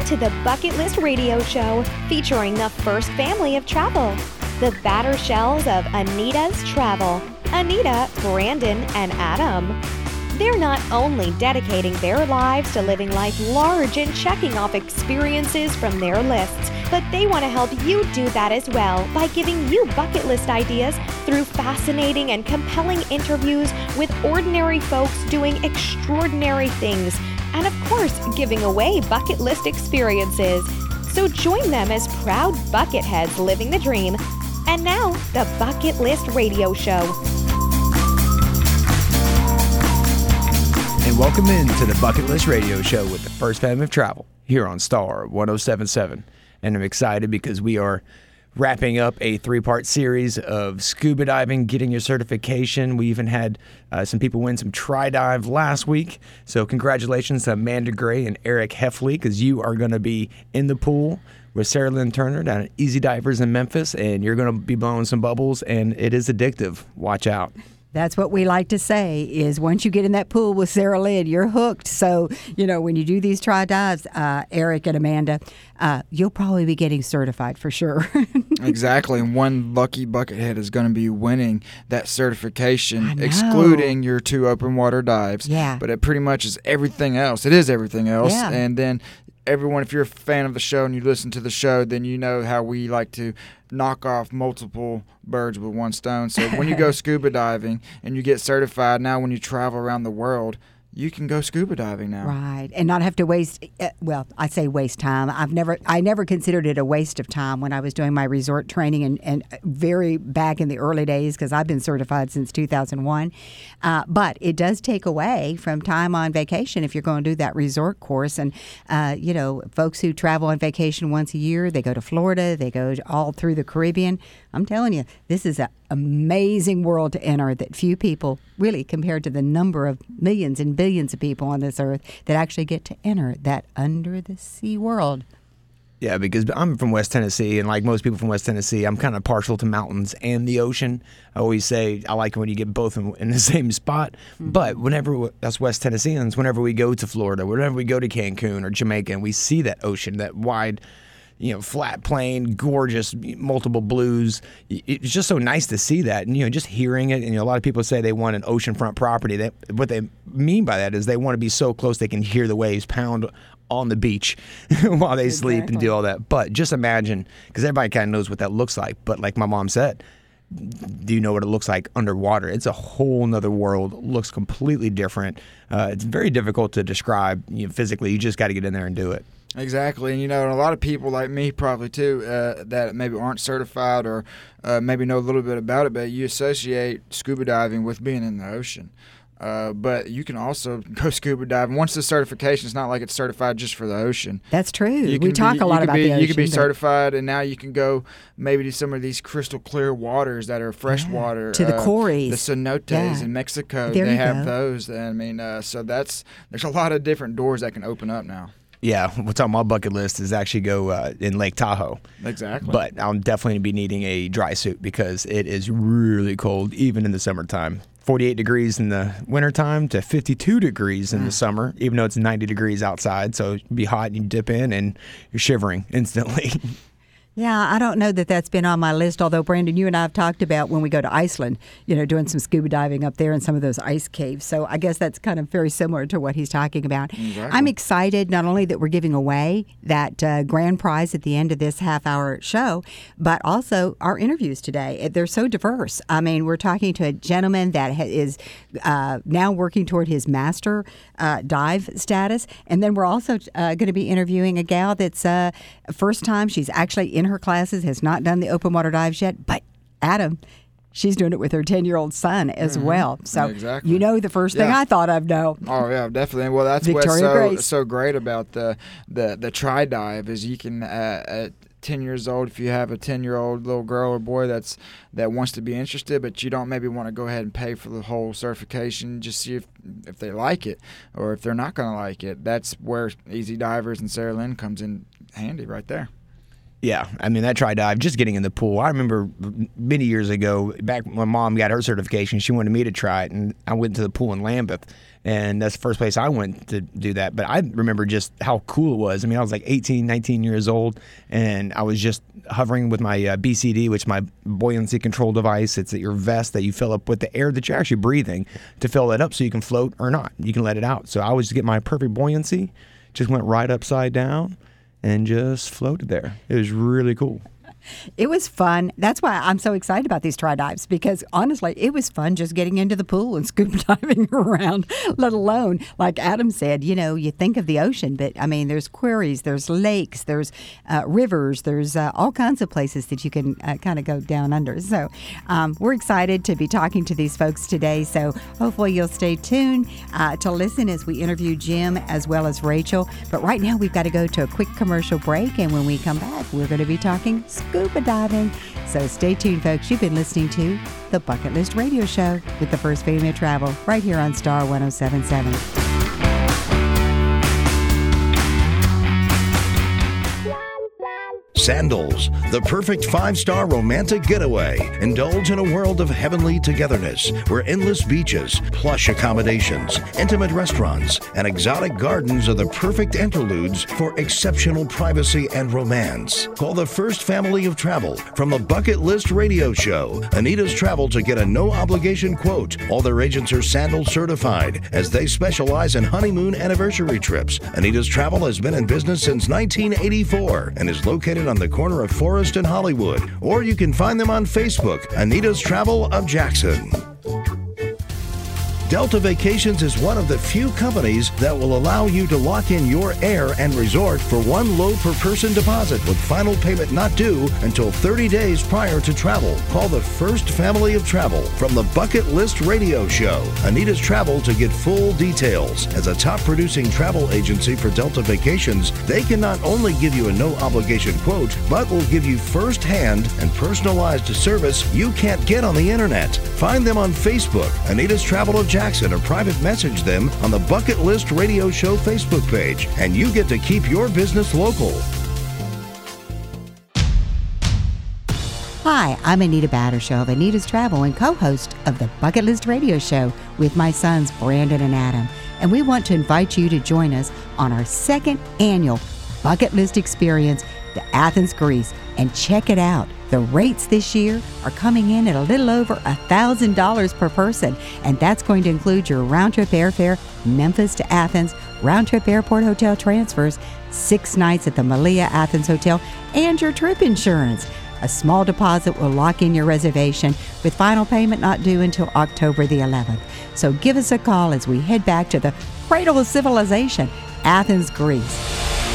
to the Bucket List Radio Show, featuring the first family of travel, the batter shells of Anita's Travel, Anita, Brandon, and Adam. They're not only dedicating their lives to living life large and checking off experiences from their lists, but they want to help you do that as well by giving you bucket list ideas through fascinating and compelling interviews with ordinary folks doing extraordinary things, and of course, giving away bucket list experiences. So join them as proud bucketheads living the dream. And now, the Bucket List Radio Show. And welcome into the Bucket List Radio Show with the first family of travel here on Star 107.7. And I'm excited because we are wrapping up a 3-part series of scuba diving, getting your certification. We even had some people win some tri-dive last week. So congratulations to Amanda Gray and Eric Heffley, because you are going to be in the pool with Sarah Lynn Turner down at Easy Divers in Memphis, and you're going to be blowing some bubbles, and it is addictive. Watch out. That's what we like to say is once you get in that pool with Sarah Lynn, you're hooked. So, when you do these tri-dives, Eric and Amanda, you'll probably be getting certified for sure. Exactly. And one lucky buckethead is going to be winning that certification, excluding your 2 open water dives. Yeah. But it pretty much is everything else. It is everything else. Yeah. And then everyone, if you're a fan of the show and you listen to the show, then you know how we like to knock off multiple birds with one stone. So when you go scuba diving and you get certified, now when you travel around the world, you can go scuba diving now. Right, and not have to waste, I say waste time. I never considered it a waste of time when I was doing my resort training and very back in the early days, because I've been certified since 2001. But it does take away from time on vacation if you're going to do that resort course. And, folks who travel on vacation once a year, they go to Florida, they go all through the Caribbean. I'm telling you, this is an amazing world to enter that few people, really compared to the number of millions and billions of people on this earth, that actually get to enter that under-the-sea world. Yeah, because I'm from West Tennessee, and like most people from West Tennessee, I'm kind of partial to mountains and the ocean. I always say I like it when you get both in the same spot. Mm-hmm. But whenever us West Tennesseans, whenever we go to Florida, whenever we go to Cancun or Jamaica, and we see that ocean, that wide, flat plain, gorgeous, multiple blues. It's just so nice to see that. And, just hearing it. And, a lot of people say they want an oceanfront property. What they mean by that is they want to be so close they can hear the waves pound on the beach while they sleep and do all that. But just imagine, because everybody kind of knows what that looks like. But like my mom said, do you know what it looks like underwater? It's a whole nother world. It looks completely different. It's very difficult to describe physically. You just got to get in there and do it. Exactly. And, and a lot of people like me probably too that maybe aren't certified or maybe know a little bit about it, but you associate scuba diving with being in the ocean. But you can also go scuba diving. Once the certification, it's not like it's certified just for the ocean. That's true. We talk a lot about the ocean. You can be certified, and now you can go maybe to some of these crystal clear waters that are freshwater. To the Corys. The cenotes in Mexico. They have those. So there's a lot of different doors that can open up now. Yeah, what's on my bucket list is actually go in Lake Tahoe. Exactly. But I'll definitely be needing a dry suit because it is really cold, even in the summertime. 48 degrees in the wintertime to 52 degrees in the summer, even though it's 90 degrees outside. So it'd be hot and you dip in and you're shivering instantly. Yeah, I don't know that that's been on my list, although, Brandon, you and I have talked about when we go to Iceland, doing some scuba diving up there in some of those ice caves. So I guess that's kind of very similar to what he's talking about. Exactly. I'm excited not only that we're giving away that grand prize at the end of this half-hour show, but also our interviews today. They're so diverse. I mean, we're talking to a gentleman that is now working toward his master dive status, and then we're also going to be interviewing a gal that's first time she's actually in her classes, has not done the open water dives yet, but Adam, she's doing it with her 10-year-old son as well. So exactly. The first thing I thought of, no. Oh yeah, definitely. Well, that's what's so great about the tri-dive is you can at 10 years old, if you have a 10-year-old little girl or boy that wants to be interested, but you don't maybe want to go ahead and pay for the whole certification, just see if they like it or if they're not going to like it. That's where Easy Divers and Sarah Lynn comes in handy right there. Yeah, I mean, that tri-dive, just getting in the pool. I remember many years ago, back when Mom got her certification, she wanted me to try it, and I went to the pool in Lambeth, and that's the first place I went to do that. But I remember just how cool it was. I mean, I was like 18, 19 years old, and I was just hovering with my BCD, which is my buoyancy control device. It's your vest that you fill up with the air that you're actually breathing to fill it up so you can float or not. You can let it out. So I was get my perfect buoyancy, just went right upside down, and just floated there. It was really cool. It was fun. That's why I'm so excited about these tri-dives, because honestly, it was fun just getting into the pool and scuba diving around, let alone, like Adam said, you think of the ocean, but I mean, there's quarries, there's lakes, there's rivers, there's all kinds of places that you can kind of go down under. So we're excited to be talking to these folks today. So hopefully you'll stay tuned to listen as we interview Jim as well as Rachel. But right now we've got to go to a quick commercial break. And when we come back, we're going to be talking scuba diving. So stay tuned, folks. You've been listening to the Bucket List Radio Show with the First Family of Travel right here on Star 107.7. Sandals, the perfect 5-star romantic getaway. Indulge in a world of heavenly togetherness where endless beaches, plush accommodations, intimate restaurants, and exotic gardens are the perfect interludes for exceptional privacy and romance. Call the First Family of Travel from the Bucket List Radio Show. Anita's Travel to get a no-obligation quote. All their agents are Sandal certified as they specialize in honeymoon anniversary trips. Anita's Travel has been in business since 1984 and is located on the corner of Forest and Hollywood. Or you can find them on Facebook, Anita's Travel of Jackson. Delta Vacations is one of the few companies that will allow you to lock in your air and resort for one low per person deposit with final payment not due until 30 days prior to travel. Call the First Family of Travel from the Bucket List Radio Show. Anita's Travel to get full details. As a top producing travel agency for Delta Vacations, they can not only give you a no obligation quote, but will give you first-hand and personalized service you can't get on the internet. Find them on Facebook, Anita's Travel of Jackson, or private message them on the Bucket List Radio Show Facebook page, and you get to keep your business local. Hi, I'm Anita Battershaw of Anita's Travel and co-host of the Bucket List Radio Show with my sons Brandon and Adam. And we want to invite you to join us on our second annual Bucket List experience to Athens, Greece, and check it out. The rates this year are coming in at a little over $1,000 per person, and that's going to include your round-trip airfare, Memphis to Athens, round-trip airport hotel transfers, 6 nights at the Malia Athens Hotel, and your trip insurance. A small deposit will lock in your reservation with final payment not due until October the 11th. So give us a call as we head back to the cradle of civilization, Athens, Greece.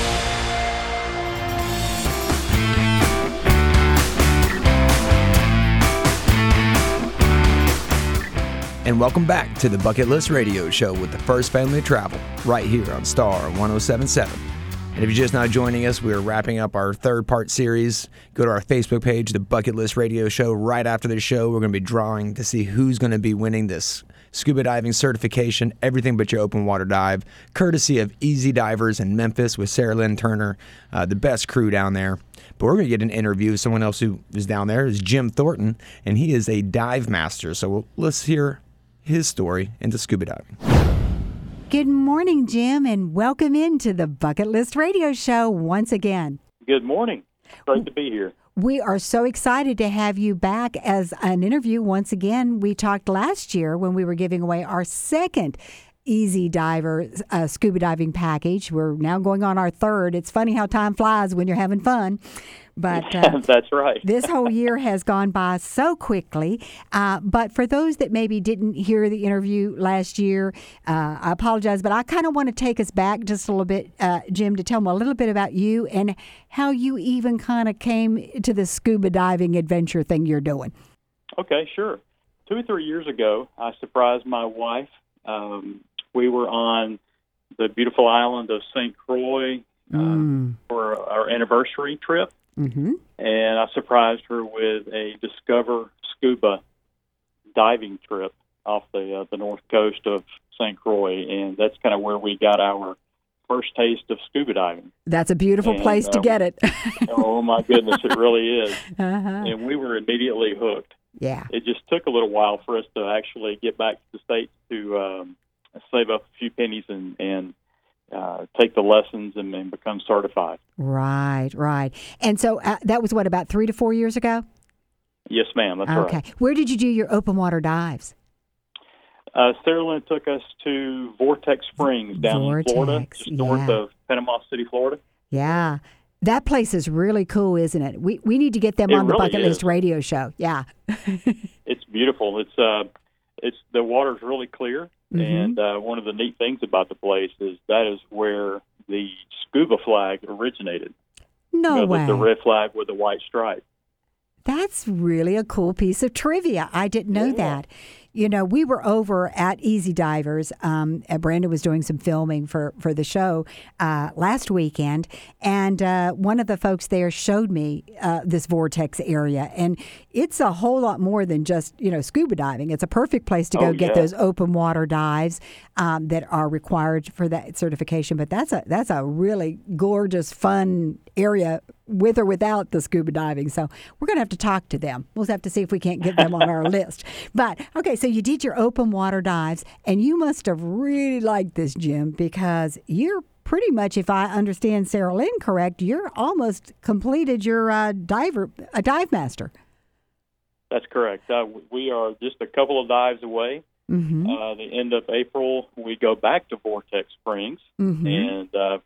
And welcome back to the Bucket List Radio Show with the First Family of Travel, right here on Star 107.7. And if you're just now joining us, we're wrapping up our third-part series. Go to our Facebook page, the Bucket List Radio Show. Right after the show, we're going to be drawing to see who's going to be winning this scuba diving certification, everything but your open water dive, courtesy of Easy Divers in Memphis with Sarah Lynn Turner, the best crew down there. But we're going to get an interview with someone else who is down there, is Jim Thornton, and he is a dive master. So let's hear his story into scuba diving. Good morning, Jim, and welcome into the Bucket List Radio Show once again. Good morning. Great to be here. We are so excited to have you back as an interview once again. We talked last year when we were giving away our second Easy Diver scuba diving package. We're now going on our third. It's funny how time flies when you're having fun. But that's right. This whole year has gone by so quickly. But for those that maybe didn't hear the interview last year, I apologize, but I kind of want to take us back just a little bit, Jim, to tell them a little bit about you and how you even kind of came to the scuba diving adventure thing you're doing. Okay, sure. 2 or 3 years ago, I surprised my wife. We were on the beautiful island of St. Croix for our anniversary trip. Mm-hmm. And I surprised her with a Discover Scuba diving trip off the north coast of St. Croix, and that's kind of where we got our first taste of scuba diving. That's a beautiful place to get it. Oh, my goodness, it really is. And we were immediately hooked. Yeah. It just took a little while for us to actually get back to the States to save up a few pennies and take the lessons and become certified. Right. And so that was, about 3 to 4 years ago? Yes, ma'am, that's right. Okay. Where did you do your open water dives? Sarah Lynn took us to Vortex Springs down in Florida, just north of Panama City, Florida. Yeah. That place is really cool, isn't it? We need to get them on the Bucket List radio show. Yeah. It's beautiful. It's the water's really clear, and one of the neat things about the place is that is where the scuba flag originated. No way. The red flag with the white stripe. That's really a cool piece of trivia. I didn't know that. You know, we were over at Easy Divers. Brandon was doing some filming for the show last weekend, and one of the folks there showed me this Vortex area, and it's a whole lot more than just, scuba diving. It's a perfect place to go get those open water dives that are required for that certification. But that's a really gorgeous, fun area with or without the scuba diving. So we're going to have to talk to them. We'll have to see if we can't get them on our list. But, okay, so you did your open water dives, and you must have really liked this, Jim, because you're pretty much, if I understand Sarah Lynn correct, you're almost completed your a dive master. That's correct. We are just a couple of dives away. The end of April, we go back to Vortex Springs, and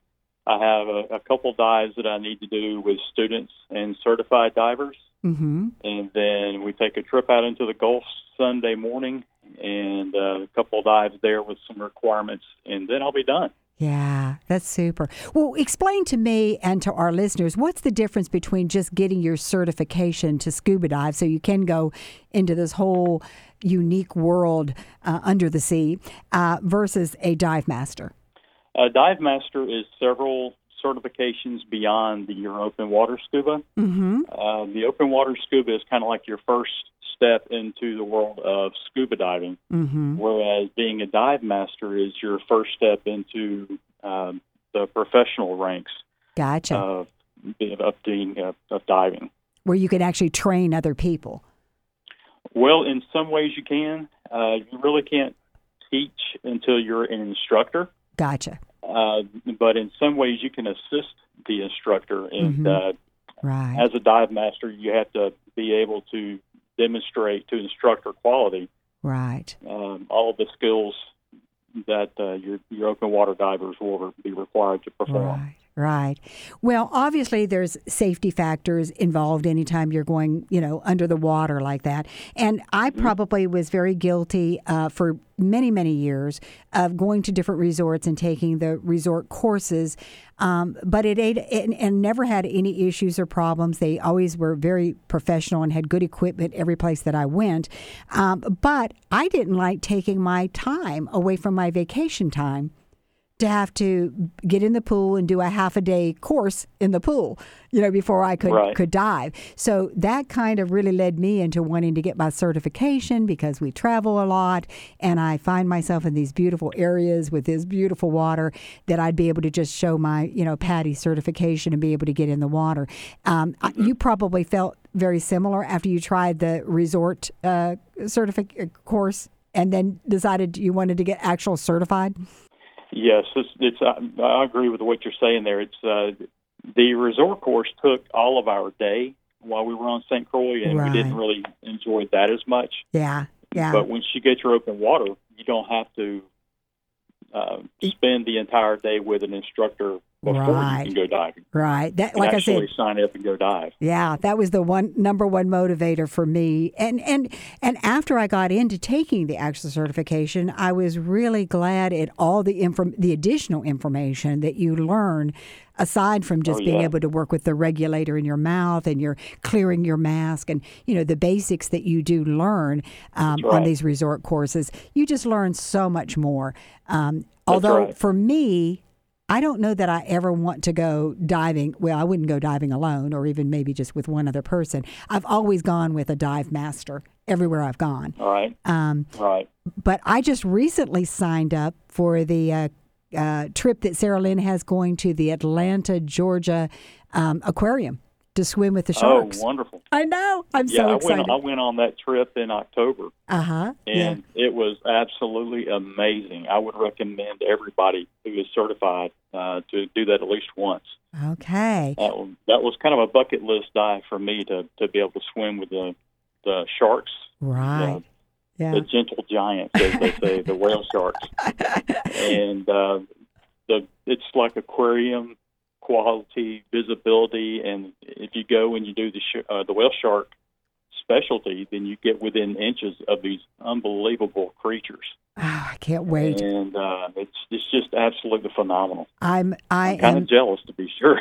I have a couple dives that I need to do with students and certified divers. And then we take a trip out into the Gulf Sunday morning and a couple of dives there with some requirements, and then I'll be done. Yeah, that's super. Well, explain to me and to our listeners, what's the difference between just getting your certification to scuba dive so you can go into this whole unique world under the sea versus a dive master? A dive master is several certifications beyond your open water scuba. The open water scuba is kind of like your first step into the world of scuba diving, whereas being a dive master is your first step into the professional ranks. Gotcha. Of diving. Where you can actually train other people. Well, in some ways you can. You really can't teach until you're an instructor. Gotcha. But in some ways you can assist the instructor. And right. As a dive master, you have to be able to demonstrate to instructor quality right. All of the skills that your open water divers will be required to perform. Right. Well, obviously there's safety factors involved anytime you're going, under the water like that. And I probably was very guilty for many, many years of going to different resorts and taking the resort courses. But it never had any issues or problems. They always were very professional and had good equipment every place that I went. But I didn't like taking my time away from my vacation time to have to get in the pool and do a half-a-day course in the pool, before I could dive. So that kind of really led me into wanting to get my certification because we travel a lot, and I find myself in these beautiful areas with this beautiful water that I'd be able to just show my, PADI certification and be able to get in the water. You probably felt very similar after you tried the resort course and then decided you wanted to get actual certified? Yes, I agree with what you're saying there. It's the resort course took all of our day while we were on St. Croix, and we didn't really enjoy that as much. Yeah. But once you get your open water, you don't have to spend the entire day with an instructor before you can go diving. Right. That, like I said, sign up and go dive. Yeah, that was the number one motivator for me. And after I got into taking the actual certification, I was really glad at all the additional information that you learn aside from just being able to work with the regulator in your mouth and you're clearing your mask and, the basics that you do learn on these resort courses. You just learn so much more. Although for me, I don't know that I ever want to go diving. Well, I wouldn't go diving alone or even maybe just with one other person. I've always gone with a dive master everywhere I've gone. All right. But I just recently signed up for the trip that Sarah Lynn has going to the Atlanta, Georgia aquarium to swim with the sharks. Oh, wonderful. I know. I'm so excited. I went on that trip in October. Uh-huh. And it was absolutely amazing. I would recommend everybody who is certified to do that at least once. Okay. That was kind of a bucket list dive for me to be able to swim with the sharks. Right. The gentle giants, as they say, the whale sharks. And it's like aquarium quality, visibility, and if you go and you do the whale shark specialty, then you get within inches of these unbelievable creatures. Oh, I can't wait. And it's just absolutely phenomenal. I'm kind of jealous, to be sure.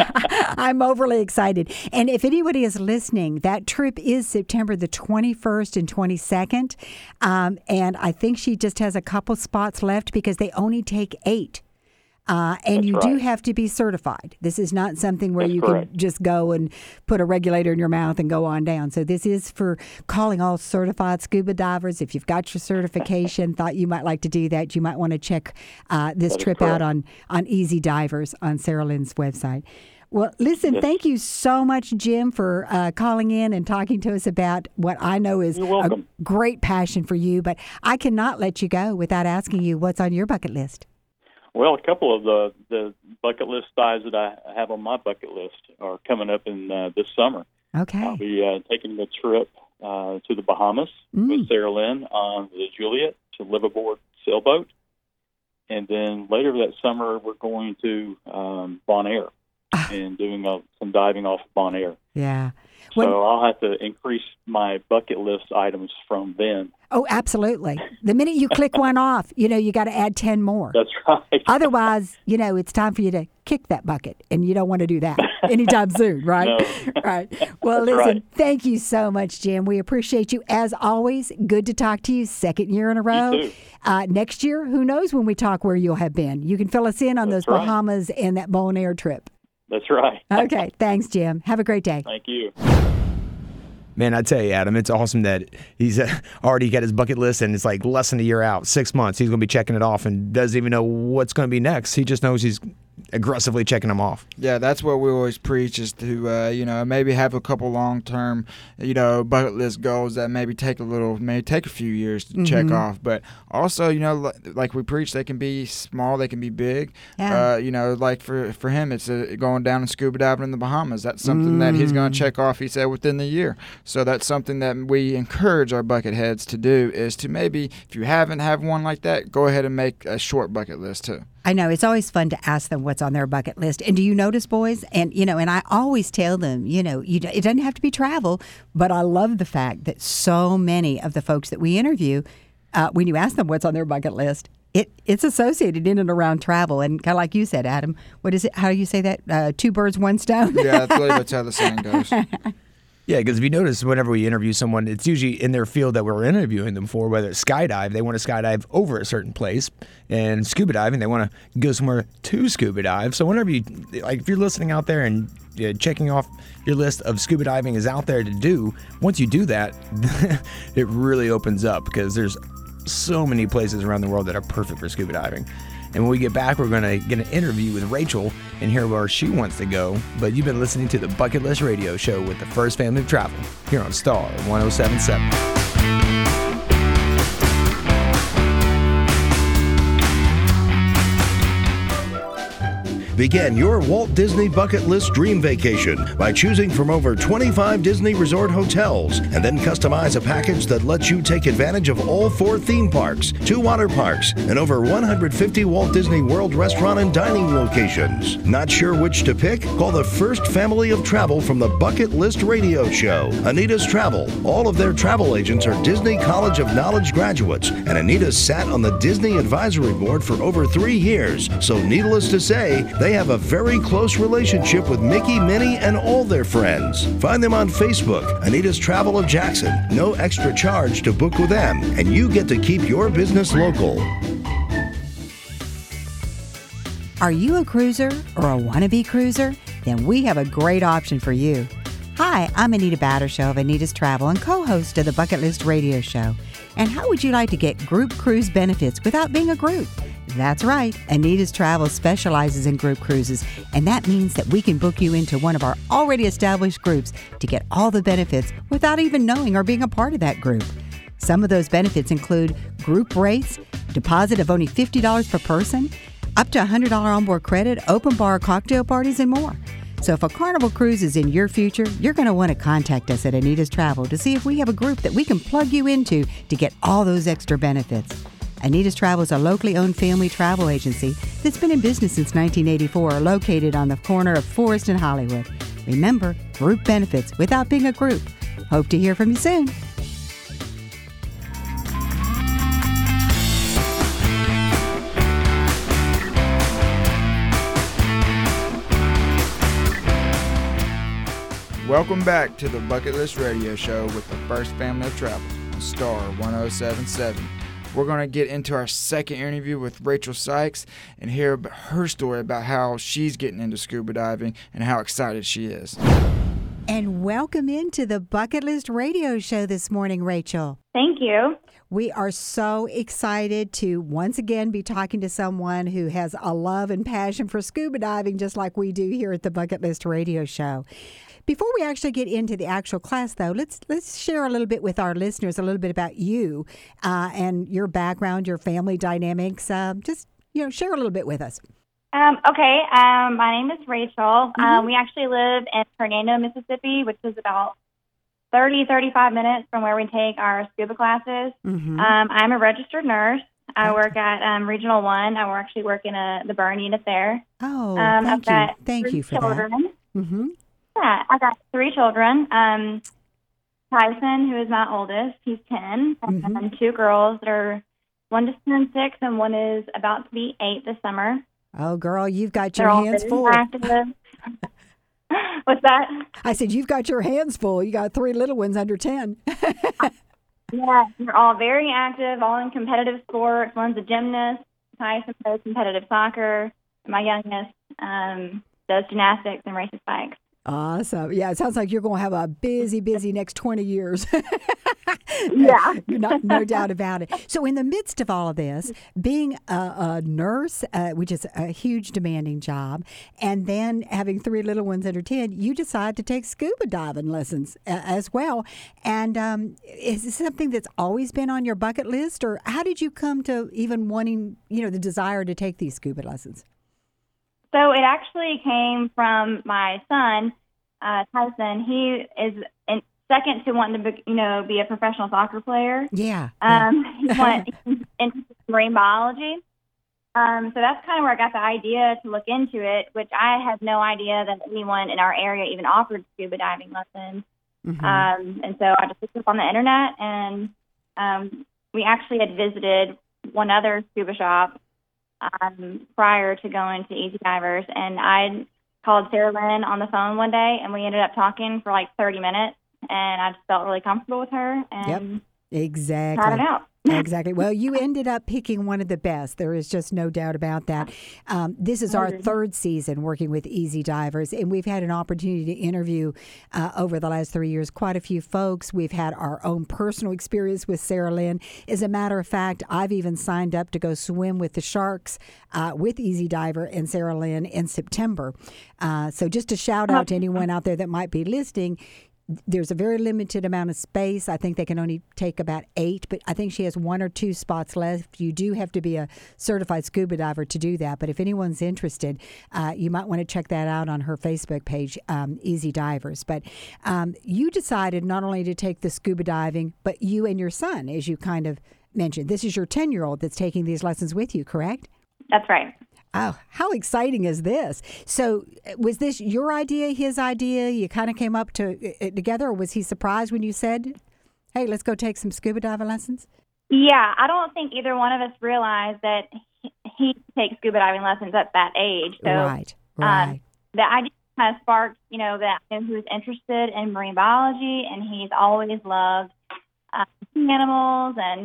I'm overly excited. And if anybody is listening, that trip is September the 21st and 22nd. And I think she just has a couple spots left because they only take 8. And That's you right. do have to be certified. This is not something where That's you correct. can just go and put a regulator in your mouth and go on down. So this is for calling all certified scuba divers. If you've got your certification, thought you might like to do that, you might want to check this trip out on Easy Divers on Sarah Lynn's website. Well, listen, thank you so much, Jim, for calling in and talking to us about what I know is a great passion for you. But I cannot let you go without asking you what's on your bucket list. Well, a couple of the bucket list dives that I have on my bucket list are coming up in this summer. Okay. I'll be taking the trip to the Bahamas with Sarah Lynn on the Juliet to liveaboard sailboat. And then later that summer, we're going to Bonaire and doing some diving off of Bonaire. Yeah. So I'll have to increase my bucket list items from then. Oh, absolutely. The minute you click one off, you got to add 10 more. That's right. Otherwise, it's time for you to kick that bucket, and you don't want to do that anytime soon, right? No. Right. Well, That's listen, right. Thank you so much, Jim. We appreciate you as always. Good to talk to you. Second year in a row. You too. Next year, who knows when we talk where you'll have been. You can fill us in on That's those right. Bahamas and that Bonaire trip. That's right. Okay. Thanks, Jim. Have a great day. Thank you. Man, I tell you, Adam, it's awesome that he's already got his bucket list and it's like less than a year out, 6 months. He's going to be checking it off and doesn't even know what's going to be next. He just knows he's aggressively checking them off. Yeah, that's what we always preach is to, maybe have a couple long-term, bucket list goals that maybe take a few years to check off. But also, like we preach, they can be small, they can be big. Yeah. Like for him, it's going down and scuba diving in the Bahamas. That's something that he's going to check off, he said, within the year. So that's something that we encourage our bucket heads to do is to maybe, if you haven't have one like that, go ahead and make a short bucket list too. I know. It's always fun to ask them what's on their bucket list. And do you notice, boys? And, and I always tell them, it doesn't have to be travel, but I love the fact that so many of the folks that we interview, when you ask them what's on their bucket list, it's associated in and around travel. And kind of like you said, Adam, what is it? How do you say that? 2 birds, 1 stone? Yeah, I believe that's how the saying goes. Yeah, because if you notice, whenever we interview someone, it's usually in their field that we're interviewing them for, whether it's skydive, they want to skydive over a certain place, and scuba diving, they want to go somewhere to scuba dive. So whenever if you're listening out there and checking off your list of scuba diving is out there to do, once you do that, it really opens up because there's so many places around the world that are perfect for scuba diving. And when we get back, we're going to get an interview with Rachel and hear where she wants to go. But you've been listening to the Bucket List Radio Show with the First Family of Travel here on Star 107.7. Begin your Walt Disney Bucket List dream vacation by choosing from over 25 Disney Resort hotels and then customize a package that lets you take advantage of all 4 theme parks, 2 water parks, and over 150 Walt Disney World restaurant and dining locations. Not sure which to pick? Call the First Family of Travel from the Bucket List Radio Show. Anita's Travel. All of their travel agents are Disney College of Knowledge graduates, and Anita sat on the Disney Advisory Board for over 3 years. So needless to say, they have a very close relationship with Mickey, Minnie, and all their friends. Find them on Facebook, Anita's Travel of Jackson. No extra charge to book with them, and you get to keep your business local. Are you a cruiser or a wannabe cruiser? Then we have a great option for you. Hi, I'm Anita Battershow of Anita's Travel and co-host of the Bucket List Radio Show. And how would you like to get group cruise benefits without being a group? That's right. Anita's Travel specializes in group cruises, and that means that we can book you into one of our already established groups to get all the benefits without even knowing or being a part of that group. Some of those benefits include group rates, deposit of only $50 per person, up to $100 onboard credit, open bar cocktail parties, and more. So if a Carnival cruise is in your future, you're going to want to contact us at Anita's Travel to see if we have a group that we can plug you into to get all those extra benefits. Anita's Travel is a locally owned family travel agency that's been in business since 1984, located on the corner of Forest and Hollywood. Remember, group benefits without being a group. Hope to hear from you soon. Welcome back to the Bucket List Radio Show with the First Family of Travel on Star 1077. We're going to get into our second interview with Rachel Sykes and hear her story about how she's getting into scuba diving and how excited she is. And welcome into the Bucket List Radio Show this morning, Rachel. Thank you. We are so excited to once again be talking to someone who has a love and passion for scuba diving, just like we do here at the Bucket List Radio Show. Before we actually get into the actual class, though, let's share a little bit with our listeners, a little bit about you and your background, your family dynamics. Just share a little bit with us. Okay. My name is Rachel. Mm-hmm. We actually live in Hernando, Mississippi, which is about 35 minutes from where we take our scuba classes. Mm-hmm. I'm a registered nurse. I work at Regional 1. I actually work in the burn unit there. Oh, thank you for children. that. Mm-hmm. Yeah, I got 3 children. Tyson, who is my oldest, he's 10, mm-hmm. and 2 girls that are, one just turned 6 and one is about to be 8 this summer. Oh, girl, you've got your hands full. What's that? I said, you've got your hands full. You got 3 little ones under 10. Yeah, they're all very active, all in competitive sports. One's a gymnast. Tyson plays competitive soccer. My youngest does gymnastics and races bikes. Awesome. Yeah, it sounds like you're going to have a busy next 20 years. Yeah. No doubt about it. So in the midst of all of this, being a nurse, which is a huge demanding job, and then having 3 little ones under 10, you decide to take scuba diving lessons as well. And is this something that's always been on your bucket list, or how did you come to even wanting, the desire to take these scuba lessons? So it actually came from my son, Tyson. He is second to wanting to, be a professional soccer player. Yeah. He went into marine biology. So that's kind of where I got the idea to look into it, which I had no idea that anyone in our area even offered scuba diving lessons. Mm-hmm. And so I just looked up on the internet, and we actually had visited one other scuba shop prior to going to Easy Divers, and I called Sarah Lynn on the phone one day, and we ended up talking for like 30 minutes, and I just felt really comfortable with her. And yep, exactly. Tried it out. Exactly. Well, you ended up picking one of the best. There is just no doubt about that. This is our 3rd season working with Easy Divers, and we've had an opportunity to interview over the last 3 years quite a few folks. We've had our own personal experience with Sarah Lynn. As a matter of fact, I've even signed up to go swim with the sharks with Easy Diver and Sarah Lynn in September. So just a shout out to anyone out there that might be listening. There's a very limited amount of space. I think they can only take about 8, but I think she has 1 or 2 spots left. You do have to be a certified scuba diver to do that, but if anyone's interested, you might want to check that out on her Facebook page, Easy Divers. But you decided not only to take the scuba diving, but you and your son, as you kind of mentioned. This is your 10-year-old that's taking these lessons with you, correct? That's right. Oh, how exciting is this? So was this your idea, his idea? You kind of came up to it together, or was he surprised when you said, hey, let's go take some scuba diving lessons? Yeah, I don't think either one of us realized that he takes scuba diving lessons at that age. So, right. The idea kind of sparked, that I knew he was interested in marine biology, and he's always loved animals, and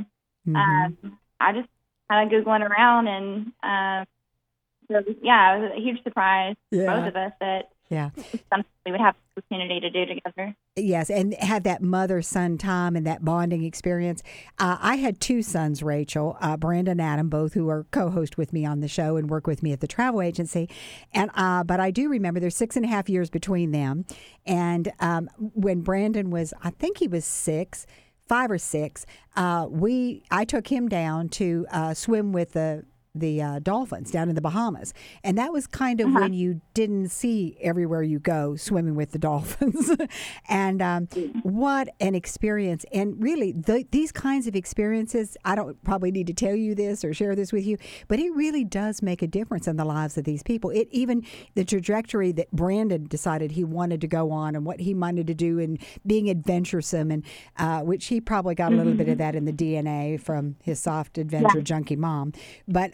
I just kind of Googling around, and so, yeah, it was a huge surprise for both of us that Yeah. It's something we would have the opportunity to do together. Yes, and have that mother-son time and that bonding experience. I had two sons, Rachel, Brandon and Adam, both who are co-host with me on the show and work with me at the travel agency. And but I do remember there's 6.5 years between them. And when Brandon was, I think he was 5 or 6, I took him down to swim with the dolphins down in the Bahamas. And that was kind of when you didn't see everywhere you go swimming with the dolphins. And what an experience. And really, these kinds of experiences, I don't probably need to tell you this or share this with you, but it really does make a difference in the lives of these people. Even the trajectory that Brandon decided he wanted to go on and what he wanted to do and being adventuresome, and which he probably got a little bit of that in the DNA from his soft adventure junkie mom. But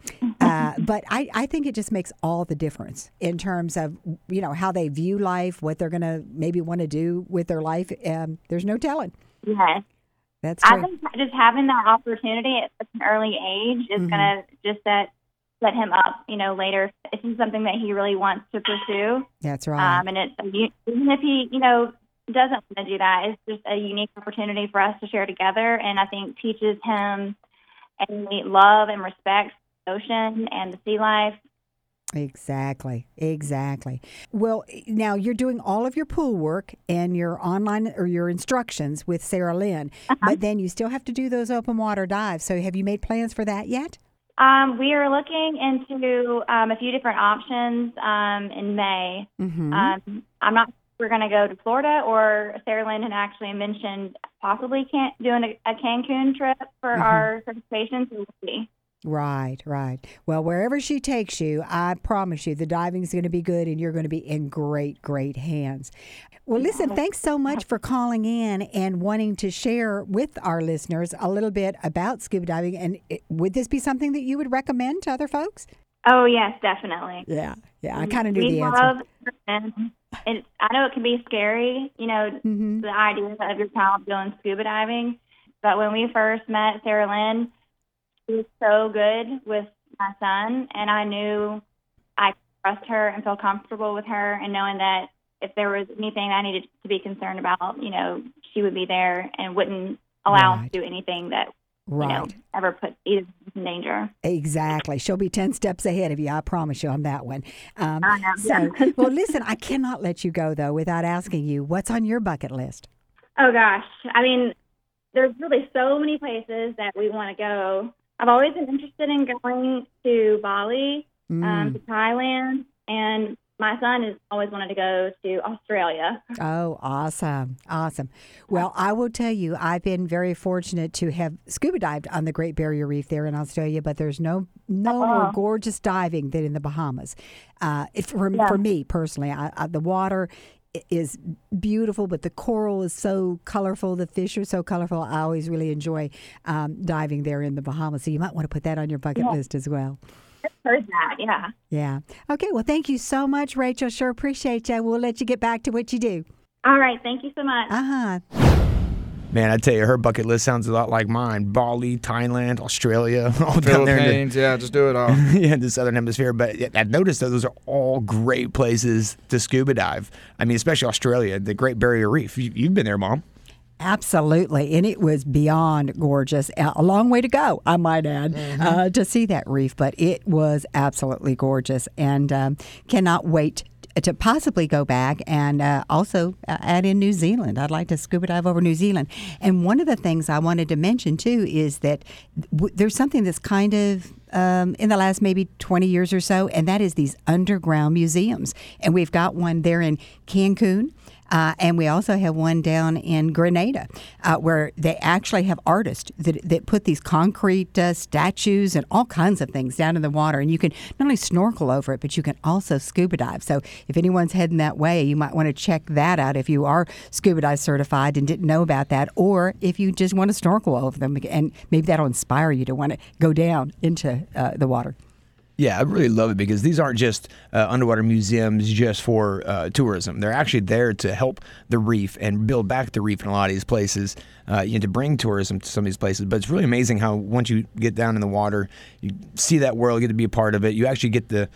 I think it just makes all the difference in terms of, how they view life, what they're going to maybe want to do with their life. There's no telling. Yes. That's true. I think just having that opportunity at such an early age is going to just set him up, later. This is something that he really wants to pursue. That's right. And even if he, doesn't want to do that, it's just a unique opportunity for us to share together. And I think teaches him a love and respect for the ocean and the sea life. Exactly. Well, now you're doing all of your pool work and your online or your instructions with Sarah Lynn, but then you still have to do those open water dives. So have you made plans for that yet? We are looking into a few different options in May. I'm not sure if we're going to go to Florida, or Sarah Lynn had actually mentioned possibly doing a Cancun trip for our certification. So we'll see. Right. Well, wherever she takes you, I promise you the diving's going to be good and you're going to be in great, great hands. Well, listen, thanks so much for calling in and wanting to share with our listeners a little bit about scuba diving. And would this be something that you would recommend to other folks? Oh, yes, definitely. Yeah, I kind of knew the answer. I know it can be scary, the idea of your child going scuba diving. But when we first met Sarah Lynn, she was so good with my son, and I knew I could trust her and feel comfortable with her, and knowing that if there was anything I needed to be concerned about, she would be there and wouldn't allow us to do anything that ever put either in danger. Exactly. She'll be 10 steps ahead of you. I promise you on that one. Well, listen, I cannot let you go, though, without asking you, what's on your bucket list? Oh, gosh. I mean, there's really so many places that we want to go. I've always been interested in going to Bali, to Thailand, and my son has always wanted to go to Australia. Oh, awesome. Well, I will tell you, I've been very fortunate to have scuba dived on the Great Barrier Reef there in Australia, but there's no more gorgeous diving than in the Bahamas. For me personally, the water is beautiful, but the coral is so colorful. The fish are so colorful. I always really enjoy diving there in the Bahamas. So you might want to put that on your bucket list as well. I've heard that, yeah. Yeah. Okay, well, thank you so much, Rachel. Sure appreciate you. We'll let you get back to what you do. All right. Thank you so much. Man, I tell you, her bucket list sounds a lot like mine. Bali, Thailand, Australia, all down there. Philippines, just do it all. The Southern Hemisphere. But I've noticed that those are all great places to scuba dive. I mean, especially Australia, the Great Barrier Reef. You've been there, Mom. Absolutely. And it was beyond gorgeous. A long way to go, I might add, to see that reef. But it was absolutely gorgeous, and cannot wait to possibly go back and also add in New Zealand. I'd like to scuba dive over New Zealand. And one of the things I wanted to mention, too, is that there's something that's kind of in the last maybe 20 years or so, and that is these underground museums. And we've got one there in Cancun. And we also have one down in Grenada where they actually have artists that put these concrete statues and all kinds of things down in the water. And you can not only snorkel over it, but you can also scuba dive. So if anyone's heading that way, you might want to check that out if you are scuba dive certified and didn't know about that, or if you just want to snorkel over them. And maybe that'll inspire you to want to go down into the water. Yeah, I really love it because these aren't just underwater museums just for tourism. They're actually there to help the reef and build back the reef in a lot of these places, to bring tourism to some of these places. But it's really amazing how once you get down in the water, you see that world, you get to be a part of it. You actually get to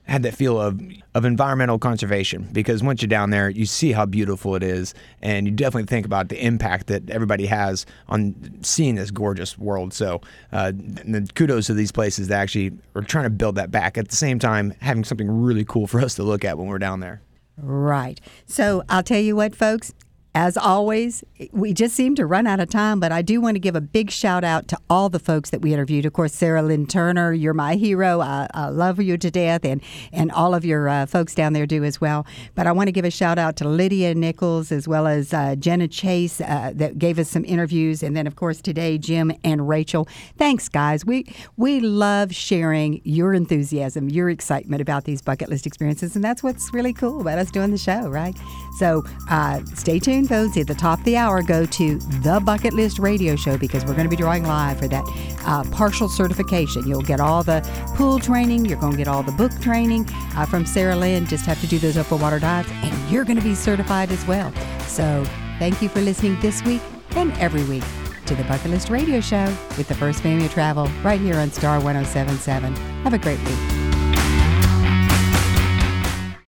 had that feel of environmental conservation, because once you're down there, you see how beautiful it is, and you definitely think about the impact that everybody has on seeing this gorgeous world. So the kudos to these places that actually are trying to build that back, at the same time having something really cool for us to look at when we're down there. Right. So I'll tell you what, folks. As always, we just seem to run out of time, but I do want to give a big shout out to all the folks that we interviewed. Of course, Sarah Lynn Turner, you're my hero. I love you to death, and all of your folks down there do as well. But I want to give a shout out to Lydia Nichols, as well as Jenna Chase, that gave us some interviews. And then, of course, today, Jim and Rachel. Thanks, guys. We love sharing your enthusiasm, your excitement about these bucket list experiences, and that's what's really cool about us doing the show, right? So stay tuned, folks. At the top of the hour, go to The Bucket List Radio Show, because we're going to be drawing live for that partial certification. You'll get all the pool training. You're going to get all the book training from Sarah Lynn. Just have to do those open water dives, and you're going to be certified as well. So thank you for listening this week and every week to The Bucket List Radio Show with the First Family of Travel right here on Star 107.7. Have a great week.